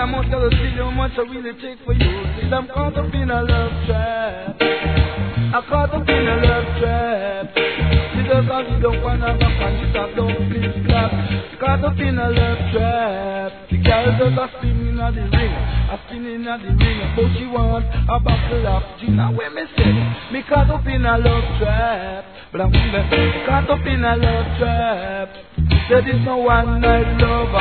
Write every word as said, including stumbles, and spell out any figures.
I must gotta see how much I really take for you. See, I'm caught up in a love trap. I caught up in a love trap. See, just as you don't wanna back and you start don't flip flap. Caught up in a love trap. The girl just a spinning at the ring, a spinning at the ring, but she want a buckle of gin. Now when me say, me caught up in a love trap. But I'm caught up in a love trap. There is no one night love